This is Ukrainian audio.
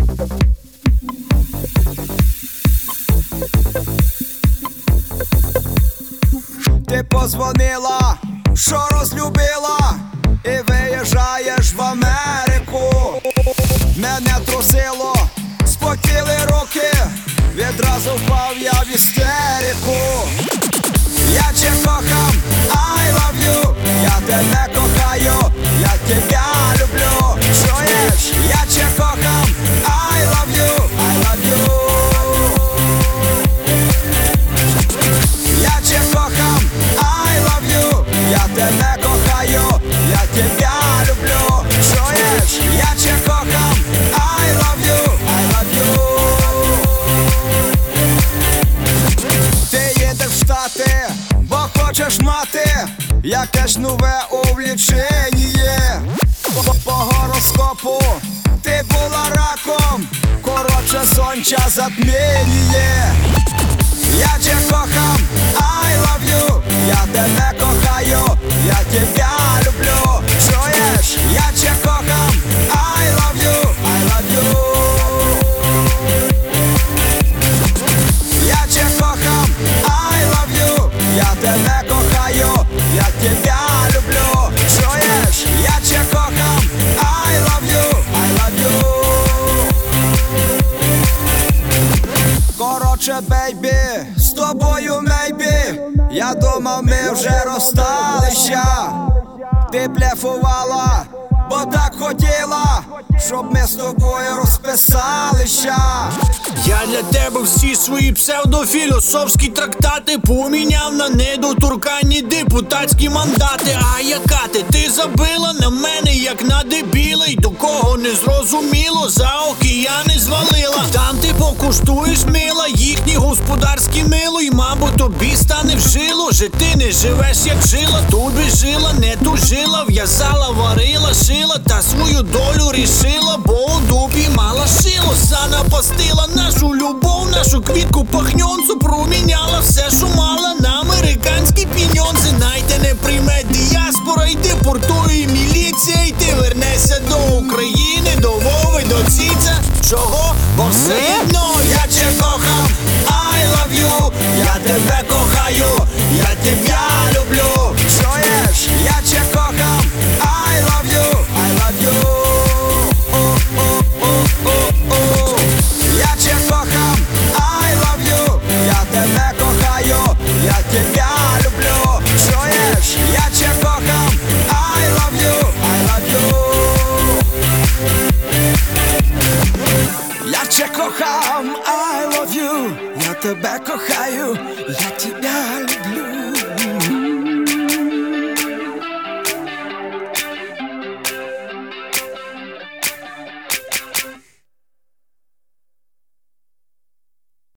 Ти позвонила, що розлюбила, і виїжджаєш в Америку. Мене трусило, спотіли руки, відразу впав я в істерику. Я тебе кохам, I love you, я тебе кохаю, я тебе люблю. Чуєш? Я тебе кохам, I love you, I love you. Я тебе кохам, I love you, я тебе кохаю, я тебе люблю. Чуєш? Я тебе кохам, I love you, I love you. Ти їдеш в Штати, бо хочеш мати якесь нове увлічення. По гороскопу ти була раком, коротше сонця затміння. Я тебе кохам, I love you, я тебе кохаю, я тебе люблю. Чуєш? Я тебе кохам, I love you, I love you. Я тебе кохам, I love you, я тебе кохаю, я тебе люблю. Чуєш? Я тебе кохам, I love you, I love you. Коротше, бейбі, з тобою мейбі, я думав, ми вже розсталися. Ти блефувала, бо так хотіла, щоб ми з тобою розписалися. Я для тебе всі свої псевдофілософські трактати поміняв на недоторканні депутатські мандати. А яка ти забила на мене, як на дебіла, й до кого не зрозуміло, за океани звалила. Там ти покуштуєш, мила, їхні господарські мило, й мабуть тобі стане в жило, же ти не живеш як жила. Тобі жила, не тужила, в'язала, варила, шила, та свою долю рішила, бо у дупі мала шило. Занапастила нашу любов, нашу квітку пахньонцу, проміняла все, що мала, на американські піньонзи. Найде не прийме діаспора, й депортує міліція, й ти вернешся до України, до Вови, до Ціця. Чого? Бо все одно я тебе кохам, I love you, я тебе кохаю, я тебе люблю. Чуєш? Я тебе кохам, I love you, I love you. Я тебе кохам, I love you, я тебе кохаю, я тебе люблю. Чуєш? Я тебе кохам, I love you, I love you. Я тебе кохам, I love you, я тебе кохаю, я тебе люблю.